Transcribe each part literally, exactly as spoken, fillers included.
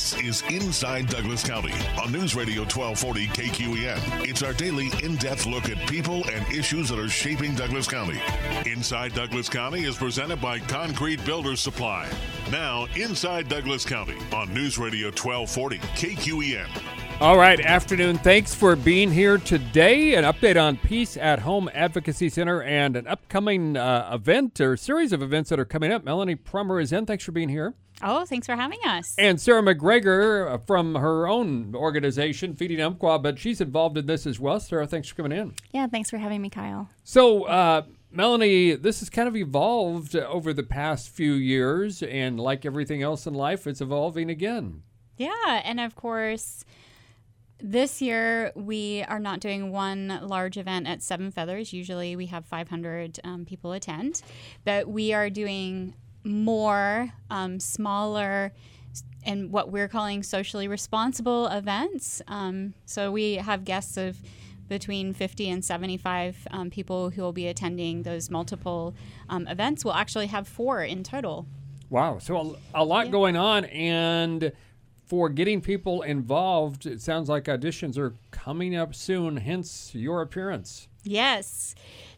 This is Inside Douglas County on News Radio twelve forty K Q E N. It's our daily in-depth look at people and issues that are shaping Douglas County. Inside Douglas County is presented by Concrete Builders Supply. Now, Inside Douglas County on News Radio twelve forty K Q E N. All right, afternoon. Thanks for being here today. An update on Peace at Home Advocacy Center and an upcoming uh, event or series of events that are coming up. Melanie Prummer is in. Thanks for being here. Oh, thanks for having us. And Sarah McGregor from her own organization, Feeding Umpqua, but she's involved in this as well. Sarah, thanks for coming in. Yeah, thanks for having me, Kyle. So, uh, Melanie, this has kind of evolved over the past few years, and like everything else in life, it's evolving again. Yeah, and of course, this year we are not doing one large event at Seven Feathers. Usually we have five hundred um, people attend, but we are doing more um, smaller and what we're calling socially responsible events. Um, so we have guests of between fifty and seventy-five um, people who will be attending those multiple um, events. We'll actually have four in total. Wow. So a, a lot Yeah. going on. And for getting people involved, it sounds like auditions are coming up soon, hence your appearance. Yes.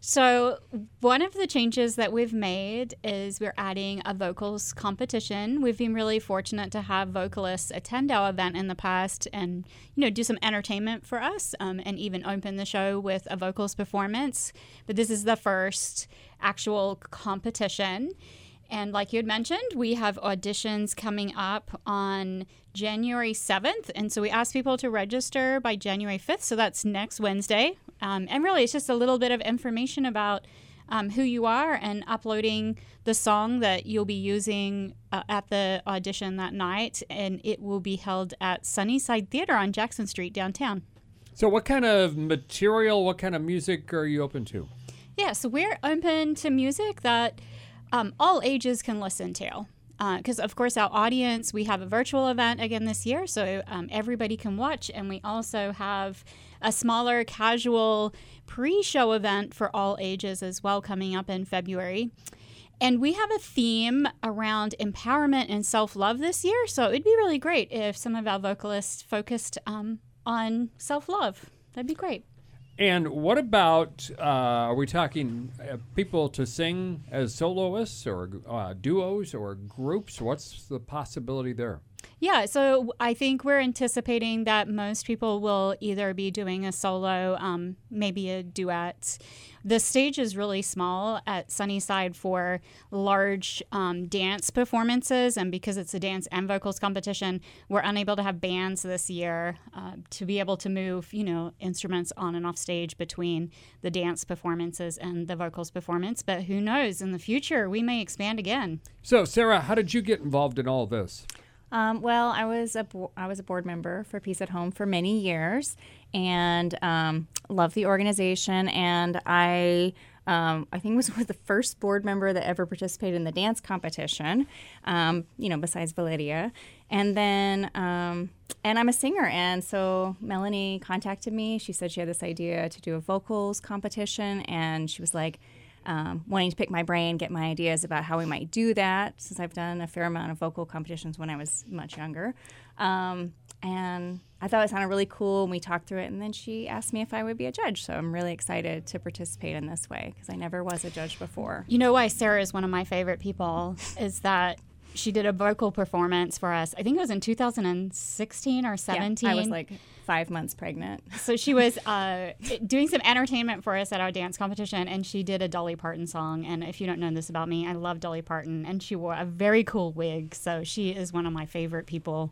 So one of the changes that we've made is we're adding a vocals competition. We've been really fortunate to have vocalists attend our event in the past and, you know, do some entertainment for us um, and even open the show with a vocals performance. But this is the first actual competition. And like you had mentioned, we have auditions coming up on January seventh. And so we ask people to register by January fifth. So that's next Wednesday. Um, and really, it's just a little bit of information about um, who you are and uploading the song that you'll be using uh, at the audition that night. And it will be held at Sunnyside Theater on Jackson Street downtown. So what kind of material, what kind of music are you open to? Yeah, so we're open to music that Um, all ages can listen to. Because, uh, of course, our audience, we have a virtual event again this year, so um, everybody can watch. And we also have a smaller, casual pre-show event for all ages as well coming up in February. And we have a theme around empowerment and self-love this year, so it'd be really great if some of our vocalists focused um, on self-love. That'd be great. And what about, uh, are we talking uh, people to sing as soloists or uh, duos or groups? What's the possibility there? Yeah, so I think we're anticipating that most people will either be doing a solo, um, maybe a duet. The stage is really small at Sunnyside for large um, dance performances, and because it's a dance and vocals competition, we're unable to have bands this year uh, to be able to move, you know, instruments on and off stage between the dance performances and the vocals performance. But who knows, in the future, we may expand again. So, Sarah, how did you get involved in all this? Um, well, I was a bo- I was a board member for Peace at Home for many years, and um, love the organization. And I um, I think was was the first board member that ever participated in the dance competition. Um, you know, besides Validia, and then um, and I'm a singer. And so Melanie contacted me. She said she had this idea to do a vocals competition, and she was like, Um, wanting to pick my brain, get my ideas about how we might do that, since I've done a fair amount of vocal competitions when I was much younger. Um, and I thought it sounded really cool, and we talked through it, and then she asked me if I would be a judge. So I'm really excited to participate in this way, because I never was a judge before. You know why Sarah is one of my favorite people is that she did a vocal performance for us. I think it was in two thousand sixteen or seventeen. Yeah, I was like five months pregnant. So she was uh, doing some entertainment for us at our dance competition, and she did a Dolly Parton song. And if you don't know this about me, I love Dolly Parton, and she wore a very cool wig. So she is one of my favorite people.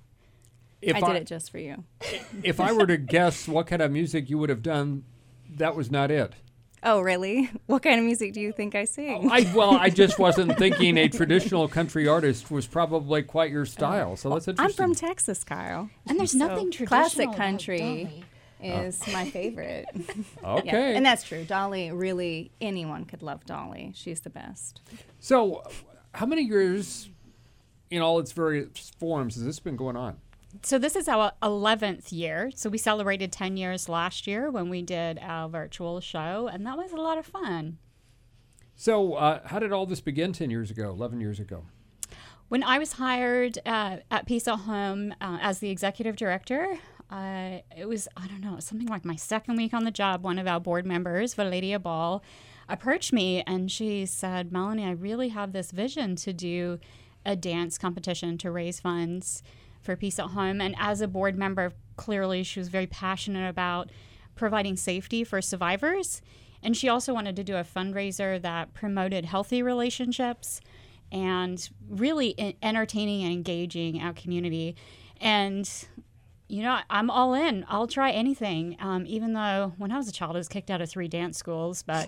If I did it just for you. If I were to guess what kind of music you would have done, that was not it. Oh, really? What kind of music do you think I sing? I, well, I just wasn't thinking a traditional country artist was probably quite your style. So that's interesting. I'm from Texas, Kyle. And there's So nothing traditional classic about country Dolly. is my favorite. Okay. Yeah, and that's true. Dolly, really, anyone could love Dolly. She's the best. So how many years in all its various forms has this been going on? So this is our eleventh year. So we celebrated ten years last year when we did our virtual show, and that was a lot of fun. So uh, how did all this begin ten years ago, eleven years ago? When I was hired uh, at Peace at Home uh, as the executive director, uh, it was, I don't know, something like my second week on the job. One of our board members, Valeria Ball, approached me and she said, Melanie, I really have this vision to do a dance competition to raise funds for Peace at Home. And as a board member, clearly she was very passionate about providing safety for survivors. And she also wanted to do a fundraiser that promoted healthy relationships and really entertaining and engaging our community. And, you know, I'm all in. I'll try anything, um, even though when I was a child, I was kicked out of three dance schools. But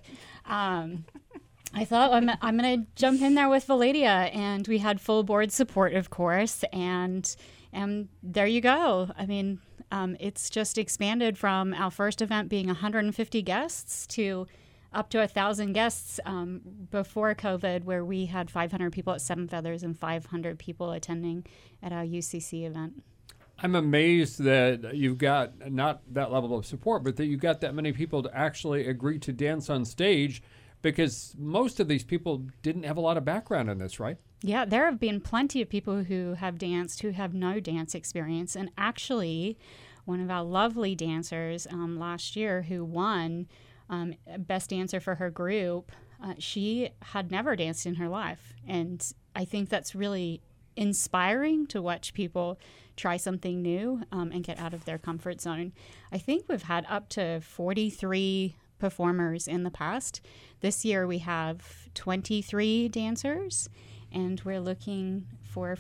um, I thought I'm, I'm going to jump in there with Valeria. And we had full board support, of course. And, and there you go. I mean, um, it's just expanded from our first event being one hundred fifty guests to up to one thousand guests um, before COVID, where we had five hundred people at Seven Feathers and five hundred people attending at our U C C event. I'm amazed that you've got not that level of support, but that you've got that many people to actually agree to dance on stage, because most of these people didn't have a lot of background in this, right? Yeah, there have been plenty of people who have danced who have no dance experience. And actually, one of our lovely dancers um, last year who won um, Best Dancer for her group, uh, she had never danced in her life. And I think that's really inspiring to watch people try something new um, and get out of their comfort zone. I think we've had up to forty-three performers in the past. This year we have twenty-three dancers, and we're looking for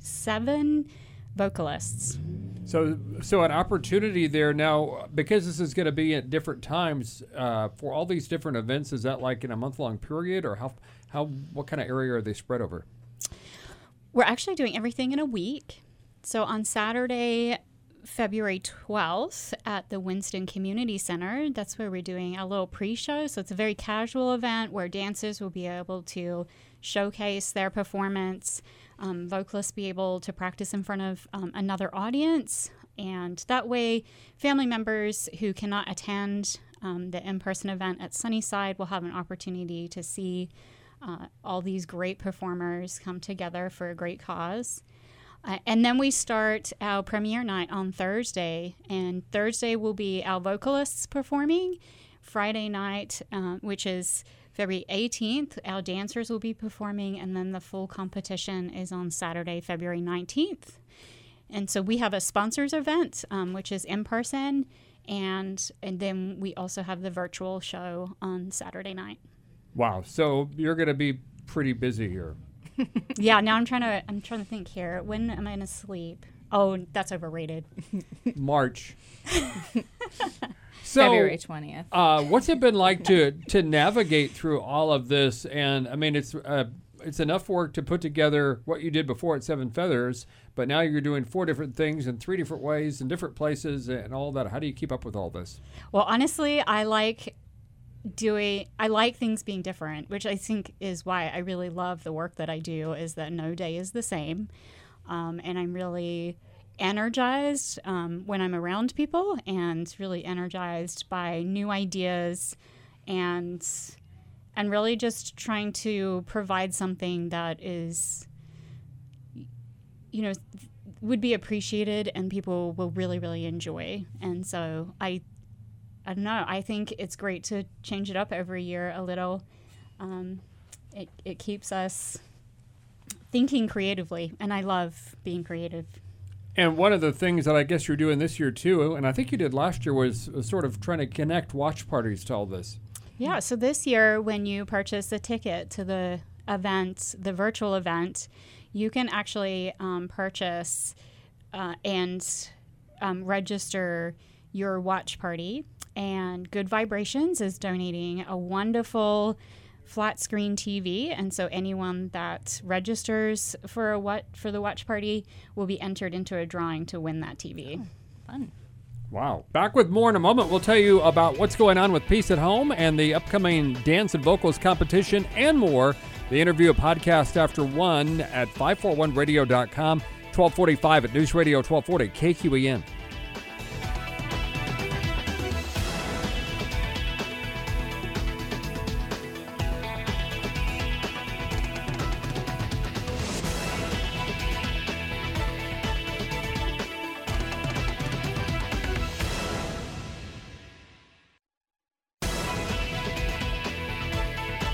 seven vocalists. So, so an opportunity there now, because this is going to be at different times uh, for all these different events. Is that like in a month-long period, or how, how, what kind of area are they spread over? We're actually doing everything in a week. So on Saturday, February twelfth at the Winston Community Center, that's where we're doing a little pre-show. So it's a very casual event where dancers will be able to showcase their performance, um, vocalists be able to practice in front of um, another audience. And that way, family members who cannot attend um, the in-person event at Sunnyside will have an opportunity to see uh, all these great performers come together for a great cause. Uh, and then we start our premiere night on Thursday, and Thursday will be our vocalists performing. Friday night, uh, which is February eighteenth, our dancers will be performing, and then the full competition is on Saturday, February nineteenth. And so we have a sponsors event, um, which is in person, and and then we also have the virtual show on Saturday night. Wow! So you're going to be pretty busy here. Yeah, now I'm trying to I'm trying to think here. When am I going to sleep? Oh, that's overrated. March. So, February twentieth. Uh, what's it been like to to navigate through all of this? And I mean, it's uh, it's enough work to put together what you did before at Seven Feathers, but now you're doing four different things in three different ways in different places and all that. How do you keep up with all this? Well, honestly, I like doing I like things being different, which I think is why I really love the work that I do, is that no day is the same. Um, and I'm really energized um, when I'm around people, and really energized by new ideas, and and really just trying to provide something that is, you know, would be appreciated and people will really, really enjoy. And so I I don't know. I think it's great to change it up every year a little. Um, it, it keeps us thinking creatively, and I love being creative. And one of the things that I guess you're doing this year too, and I think you did last year, was sort of trying to connect watch parties to all this. Yeah, so this year when you purchase a ticket to the event, the virtual event, you can actually um, purchase uh, and um, register your watch party. And Good Vibrations is donating a wonderful flat screen T V, and so anyone that registers for a what for the watch party will be entered into a drawing to win that T V. Oh, fun. Wow. Back with more in a moment. We'll tell you about what's going on with Peace at Home and the upcoming dance and vocals competition and more. The interview, a podcast after one at five forty-one radio dot com, twelve forty-five at News Radio twelve forty K Q E N.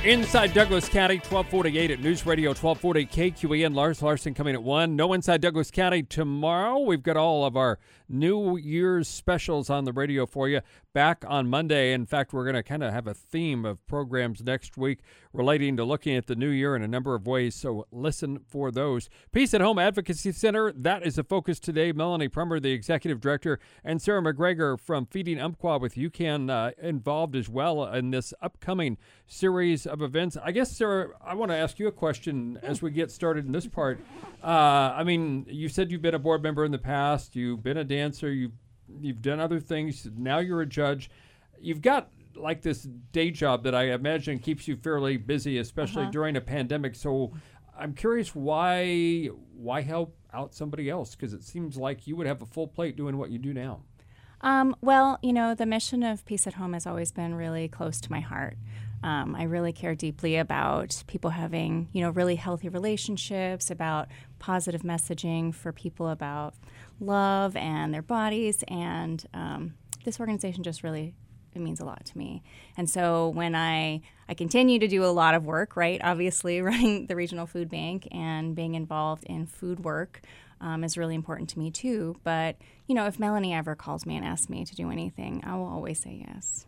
Inside Douglas County, twelve forty-eight at News Radio twelve forty K Q E N. Lars Larson coming at one. No Inside Douglas County tomorrow. We've got all of our New Year's specials on the radio for you back on Monday. In fact, we're going to kind of have a theme of programs next week relating to looking at the new year in a number of ways, so listen for those. Peace at Home Advocacy Center, that is the focus today. Melanie Prummer, the Executive Director, and Sarah McGregor from Feeding Umpqua with UCAN uh, involved as well in this upcoming series of events. I guess, Sarah, I want to ask you a question as we get started in this part. Uh, I mean, you said you've been a board member in the past, you've been a dancer, you've You've done other things. Now you're a judge. You've got like this day job that I imagine keeps you fairly busy, especially uh-huh. during a pandemic. So I'm curious why why help out somebody else? Because it seems like you would have a full plate doing what you do now. Um, well, you know, the mission of Peace at Home has always been really close to my heart. Um, I really care deeply about people having, you know, really healthy relationships, about positive messaging for people about love and their bodies. And um, this organization just really, it means a lot to me. And so when I, I continue to do a lot of work, right, obviously running the Regional Food Bank and being involved in food work um, is really important to me too. But, you know, if Melanie ever calls me and asks me to do anything, I will always say yes.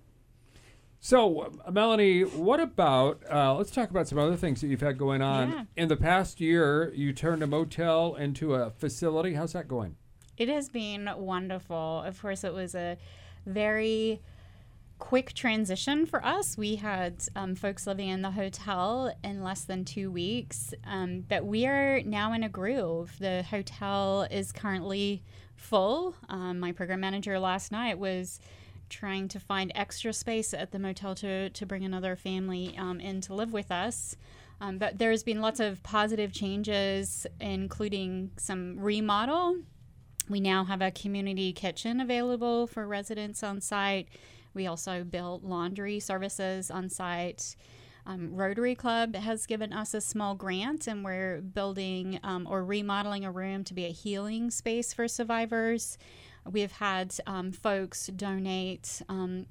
So, uh, Melanie, what about, uh, let's talk about some other things that you've had going on. Yeah. In the past year, you turned a motel into a facility. How's that going? It has been wonderful. Of course, it was a very quick transition for us. We had um, folks living in the hotel in less than two weeks, um, but we are now in a groove. The hotel is currently full. Um, my program manager last night was trying to find extra space at the motel to, to bring another family um, in to live with us. Um, but there's been lots of positive changes, including some remodel. We now have a community kitchen available for residents on site. We also built laundry services on site. Um, Rotary Club has given us a small grant, and we're building um, or remodeling a room to be a healing space for survivors. We've had um, folks donate um,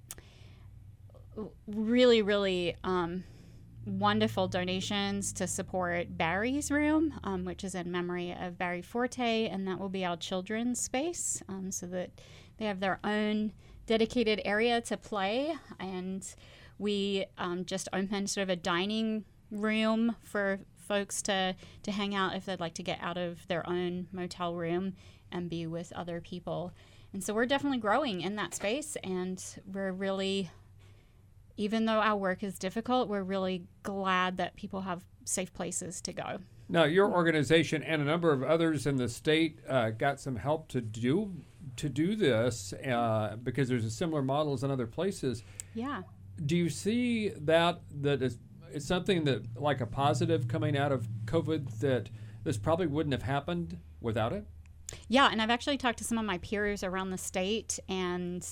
really, really um, wonderful donations to support Barry's room, um, which is in memory of Barry Forte, and that will be our children's space um, so that they have their own dedicated area to play. And we um, just opened sort of a dining room for folks to, to hang out if they'd like to get out of their own motel room and be with other people. And so we're definitely growing in that space, and we're really, even though our work is difficult, we're really glad that people have safe places to go. Now, your organization and a number of others in the state uh, got some help to do to do this uh, because there's a similar models in other places. Yeah. Do you see that that is it's something that like a positive coming out of COVID that this probably wouldn't have happened without it? Yeah, and I've actually talked to some of my peers around the state and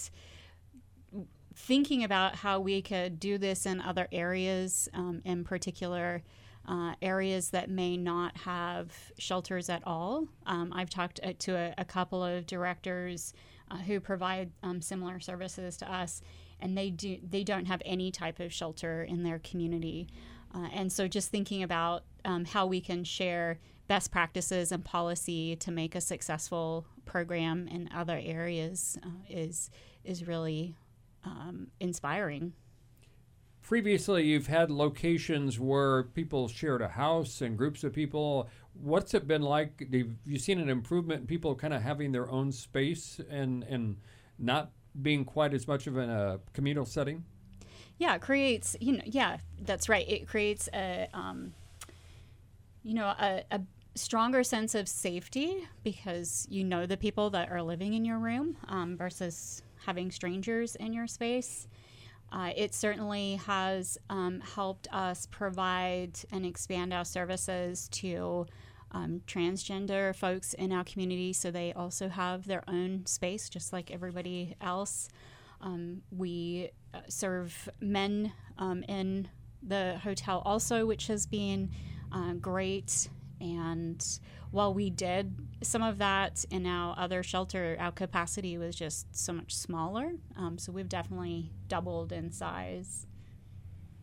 thinking about how we could do this in other areas, um, in particular uh, areas that may not have shelters at all. Um, I've talked uh, to a, a couple of directors uh, who provide um, similar services to us, and they do they don't have any type of shelter in their community. Uh, and so just thinking about um, how we can share best practices and policy to make a successful program in other areas uh, is is really um, inspiring. Previously, you've had locations where people shared a house and groups of people. What's it been like? Have you seen an improvement in people kind of having their own space and, and not being quite as much of in a communal setting? Yeah, it creates, you know, yeah, that's right. It creates a, um, you know, a, a stronger sense of safety because you know the people that are living in your room um, versus having strangers in your space. Uh, it certainly has um, helped us provide and expand our services to um, transgender folks in our community so they also have their own space just like everybody else. Um, we uh, serve men um, in the hotel also, which has been uh, great. And while we did some of that in our other shelter, our capacity was just so much smaller. Um, so we've definitely doubled in size.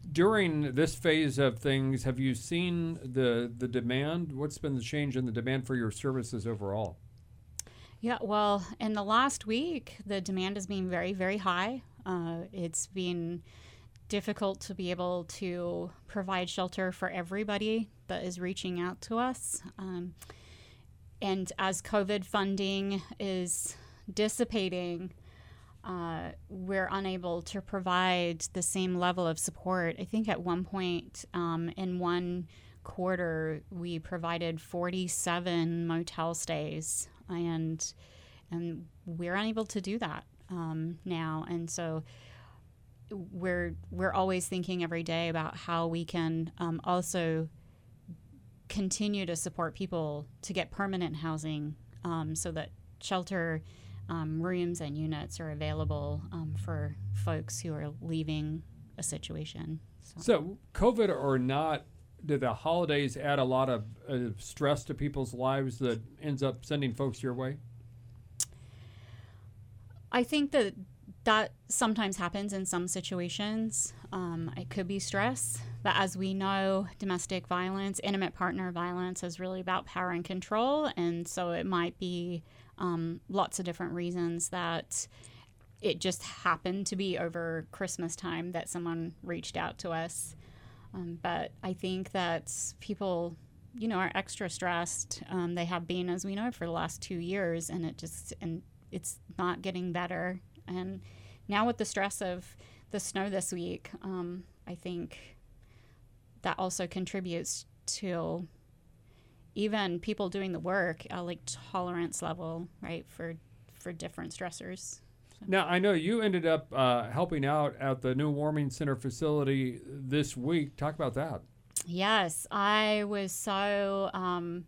during this phase of things, have you seen the the demand? What's been the change in the demand for your services overall? Yeah, well, in the last week, the demand has been very, very high. Uh, it's been difficult to be able to provide shelter for everybody that is reaching out to us. Um, and as COVID funding is dissipating, uh, we're unable to provide the same level of support. I think at one point um, in one quarter, we provided forty-seven motel stays, and and we're unable to do that um, now. And so we're we're always thinking every day about how we can um, also continue to support people to get permanent housing, um, so that shelter um, rooms and units are available um, for folks who are leaving a situation. So, so COVID or not, do the holidays add a lot of uh, stress to people's lives that ends up sending folks your way? I think that that sometimes happens in some situations. Um, it could be stress, but as we know, domestic violence, intimate partner violence is really about power and control, and so it might be um, lots of different reasons that it just happened to be over Christmas time that someone reached out to us. Um, but I think that people, you know, are extra stressed. Um, they have been, as we know, for the last two years, and it just and it's not getting better. And now with the stress of the snow this week, um, I think that also contributes to even people doing the work, uh, like tolerance level, right, for for different stressors. Now, I know you ended up uh, helping out at the new Warming Center facility this week. Talk about that. Yes, I was so um,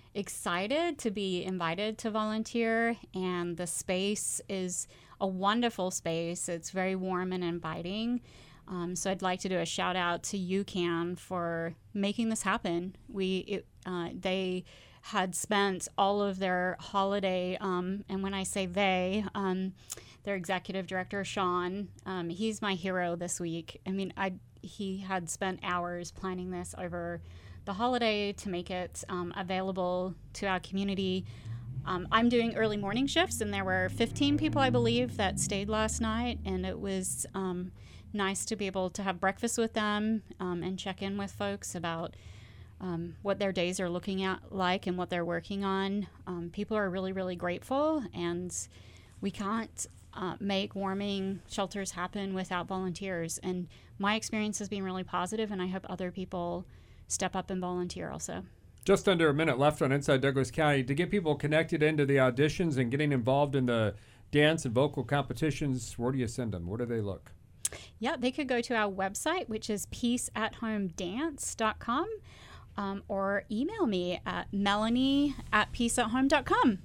excited to be invited to volunteer, and the space is a wonderful space. It's very warm and inviting. Um, so I'd like to do a shout out to UCAN for making this happen. We it, uh, they had spent all of their holiday, um, and when I say they, um, their executive director, Sean, um, he's my hero this week. I mean, I he had spent hours planning this over the holiday to make it um, available to our community. Um, I'm doing early morning shifts, and there were fifteen people, I believe, that stayed last night, and it was um, nice to be able to have breakfast with them um, and check in with folks about um, what their days are looking at like and what they're working on. Um, people are really, really grateful, and we can't uh, make warming shelters happen without volunteers. And my experience has been really positive, and I hope other people step up and volunteer also. Just under a minute left on Inside Douglas County. To get people connected into the auditions and getting involved in the dance and vocal competitions, where do you send them? Where do they look? Yeah, they could go to our website, which is peace at home dance dot com, um, or email me at melanie at peace at home dot com.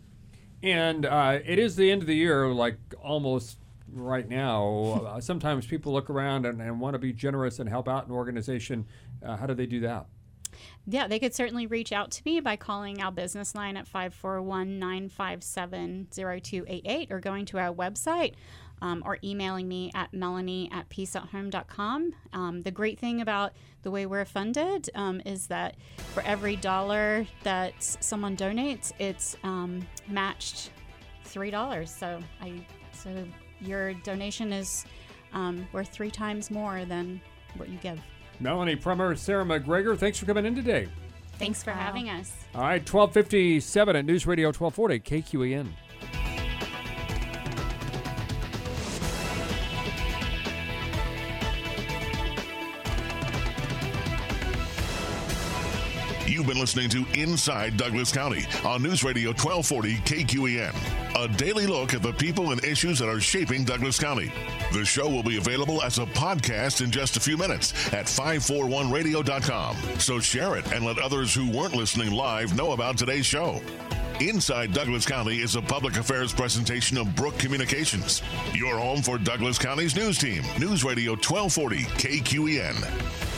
And uh, it is the end of the year, like almost right now. uh, sometimes people look around and, and want to be generous and help out an organization. Uh, how do they do that? Yeah, they could certainly reach out to me by calling our business line at five four one, nine five seven, zero two eight eight, or going to our website, um, or emailing me at melanie at peace at home dot com. Um, the great thing about the way we're funded um, is that for every dollar that someone donates, it's um, matched three dollars. So I, so your donation is um, worth three times more than what you give. Melanie Prummer, Sarah McGregor, thanks for coming in today. Thanks for having us. All right, twelve fifty-seven at News Radio twelve forty, K Q E N. You've been listening to Inside Douglas County on News Radio twelve forty K Q E N, a daily look at the people and issues that are shaping Douglas County. The show will be available as a podcast in just a few minutes at five forty-one radio dot com. So share it and let others who weren't listening live know about today's show. Inside Douglas County is a public affairs presentation of Brook Communications, your home for Douglas County's news team. News Radio twelve forty K Q E N.